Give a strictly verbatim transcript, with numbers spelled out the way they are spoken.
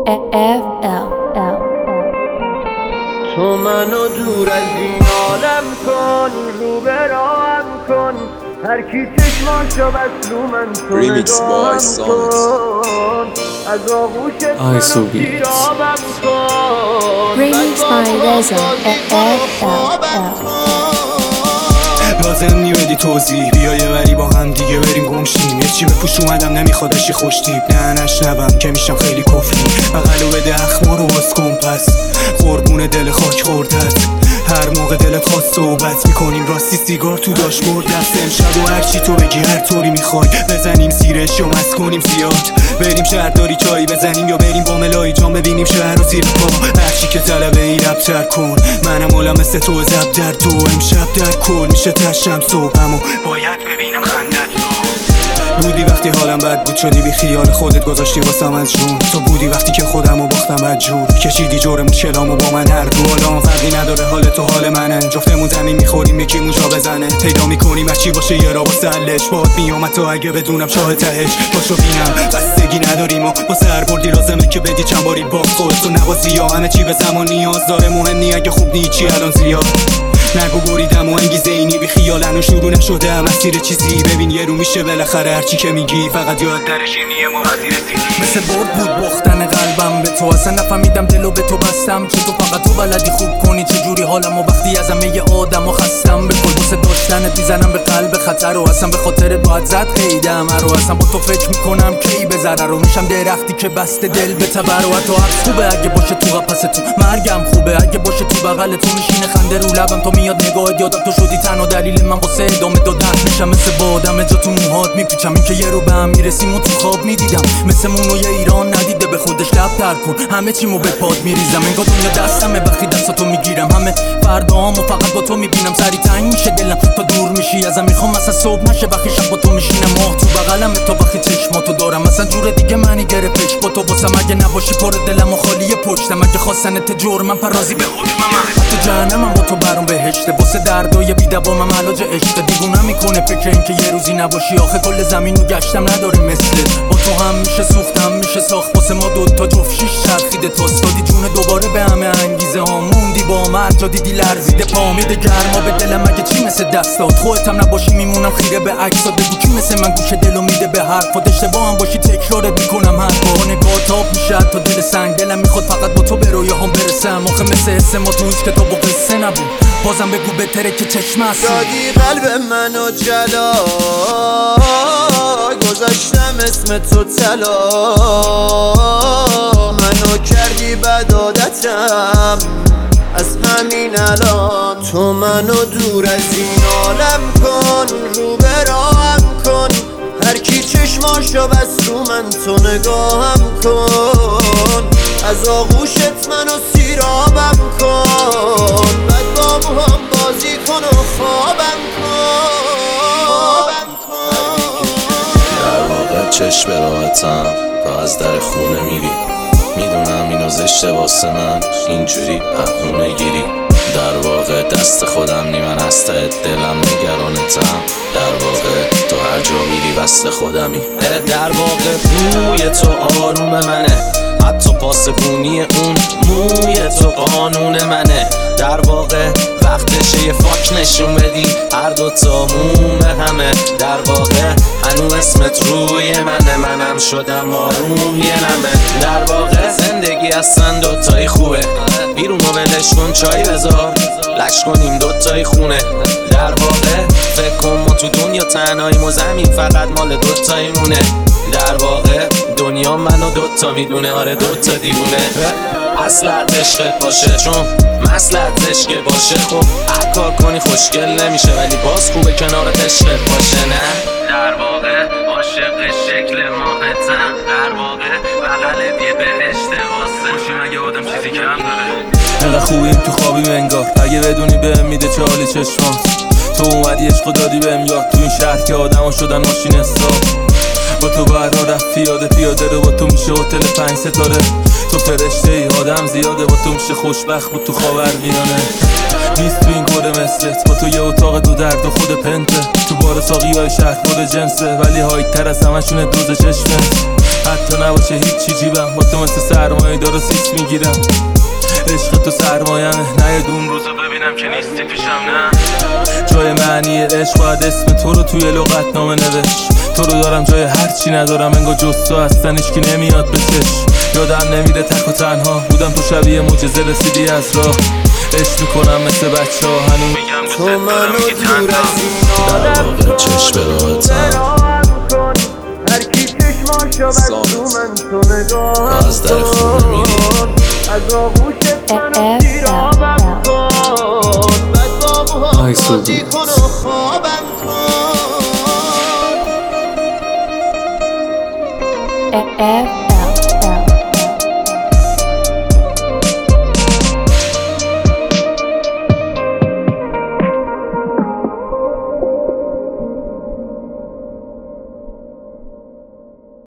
F L L تو منو دور از این عالم کن، رو به راهم کن، هر کی چشماشو بس رو من تو نگاهم کن، از آغوشت منو سیرابم کن. Remix by Reza F L L لازم نیمدی توضیح بیا یه وری با هم دیگه بریم گمشیم. یه چی به پوش اومدم نمیخوادشی خوش تیپ نه نشنوم که میشم خیلی کفری. بغلو بده اخما رو باز کن پس قربون دل خاک خوردت. هر موقع دلت خواست صحبت میکنیم راستی سیگار تو داشبورد دست. امشب و هرچی تو بگی هر طوری میخوای بزنیم زیرش یا مست کنیم زیاد. بریم شهرداری چایی بزنیم یا بریم با ملایی جام ببینیم شهر و زیر پا. هرچی که طلبه ای ربتر کن منم عالم مثل تو زب در دو. امشب در کل میشه تشم صبحمو باید ببینم خندت بودی وقتی حالم بد بود شدی بی خیال خودت گذاشتی واسم از جون. تو بودی وقتی که خودمو باختم بد جور کشیدی جور مشکلامو با من هر دو. الان فرقی نداره حال تو حال منه جفتمون زمین میخوریم یکی موجا بزنه. پیدا میکنیم از چی باشه یه را واسه حلش باد میامد تو اگه بدونم شاه تهش. پاشو بینم بستگی نداریم و واسه هر بردی لازمه که بدی چند باری باز خودتو نوازی یا همه چی به زمان نیاز داره. مهم نی اگه خوب نی چی الان زیاد نگو بریدم و انگیزه اینی بی خیالن و شروع نشده مسیر چیزی. ببین یه رو میشه بالاخره هرچی که میگی فقط یاد درشینیه ما وزیر دیدی. مثل برد بود باختن قلبم به تو اصلا نفهمیدم دلو به تو بستم. چه تو فقط تو بلدی خوب کنی چجوری حالم و وقتی از همه آدم و خستم. به کل بسه داشتنت میزنم به قلب خطر و اصلا به خاطر باید زد قیدم رو. اصلا با تو فکر میکنم کی به ضرر رو میشم درختی که بسته دل به تبر. و حتی حبس خوبه اگه باشه تو قفس تو مرگم خوبه اگه باشه تو بغل تو میشینه خنده رو لبم. تو میاد نگاهت یادم تو شدی تنها دلیل من واسه ادامه دادن. میشم مثل بادم جا تو موهات میپیچم این که یه رو به هم میرسیم و تو خواب میدیدم. مثل مونو یه ایران ندیده به خودش لب تر کن همه چیمو به پاد میریزم. انگار دنیا دستمه وقتی دستاتو میگیرم. همه فردامو فقط با تو میبینم. سری تنگ میشه دلم تا دور میشی ازم. میخوام مثلا صبح نشه وقتی شب با تو میشینم. ماه تو بغلمه تا وقتی چشماتو دارم مثلا جور دیگه منی گرفتش با تو واسم. اگه نباشی پر دلم و خالی پشتم اگه خواستنت جرمم فرازی به حکمم. تو جهنمم با تو برام بهشته واسه دردای بی دوامم علاج عشق. دیوونه میکنه فکر این که یه روزی نباشی آخه کل زمینو گشتم نداره مثلت. با تو هم میشه سوختم میشه ساخت واسه ما دوتا جفت شیش چرخیده تا استادی جون دوباره به همه انگیزه ها موندی با مرد جا دیدی لرزیده پا. میده گرما به دلم اگه چی مثل دستات خودت هم نباشی میمونم خیره به عکسات. بگو کی مثل من گوش دلو میده به حرفات. اشتباه هم باشی تکرارت میکنم هر بار. نگاه تاب میشه تا دل سنگ دلم میخواد فقط با تو به رویاهام برسم. آخه مثل حس ما تو هیچ کتاب و قصه نبود بازم بگو بهتره که چشم هست. دادی قلب منو جلا گذاشتم اسم تو طلا. منو کردی بد عادتم از همین الان. تو منو دور از این عالم کن رو به راهم کن، هر کی چشماشو بس رو من تو نگاهم کن. از آغوشت منو سیرابم کن، بعد با موهام بازی کن و خوابم کن. در واقع چشم راحتم تا از در خونه میری. میدونم اینو زشته واسه من اینجوری بهونه گیری. در واقع دست خودم نی من از ته دلم نگرانتم. در واقع تو هر جا میری وصل خودمی. در واقع بوی تو آروم منه حتی پاسبونی اون موی تو قانون منه. در واقع وقتشه یه فاک نشون بدی هر دوتا موم همه. در واقع هنو اسمت روی منه منم شدم آروم یه نمه. در واقع زندگی اصلا دوتایی خوبه بیرونو ولش کن چای بذار لش کنیم دوتایی خونه. در واقع فکر کن ما تو دنیا تنهاییم و زمین فقط مال دوتایی مونه. در واقع دنیا منو دوتا میدونه آره دوتا دیوونه. اصلت عشقت باشه چون مسلت عشقه باشه. خب هر کار کنی خوشگل نمیشه ولی باز خوبه کنارت عشقت باشه نه. در واقع عاشق شکل ماهتم. در واقع بغلت یه بهشته واسه خوشیم اگه آدم چیزی کم داره. انقدر خوبیم تو خوابیم انگار اگه بدونی بهم میده چالی چشمات. تو اومدی عشقو دادی بهم یاد تو این شهر که آدم ها شدن ماشین حساب. با تو برا رفت پیاده پیاده رو با تو میشه هتل پنج ستاره. تو فرشته ای آدم زیاده با تو میشه خوشبخت بود تو خاورمیانه. نیست تو این کره مثلت با تو یه اتاق دو درد و خود پنته. تو بار ساقی های شهر خود جنسه ولی هایت تر از همشونه دوز چشمت. حتی نباشه هیچی جیبم، با تو مثل سرمایه دارو سیس میگیرم. عشق تو سرمایمه، نه یه دون روزو ببینم که نیستی پیشم. نه جای معنی عشق باید اسم تو رو توی لغت نامه نوشت. تو رو دارم جای هرچی ندارم، انگار جز تو اصلا هیچکی نمیاد به چشم. یادم نمیره تک و تنها بودم، تو شبیه معجزه رسیدی از راه. عشق میکنم مثل بچه ها، هنو میگم تو منو دور از این در عالم واقع چشم راحتم، هر کی چشماشو بست رو من تو نگاهم از در خونه میری. از آغوشت منو پیرامم کن، بعد با موها بازی کن و خوابم کن. F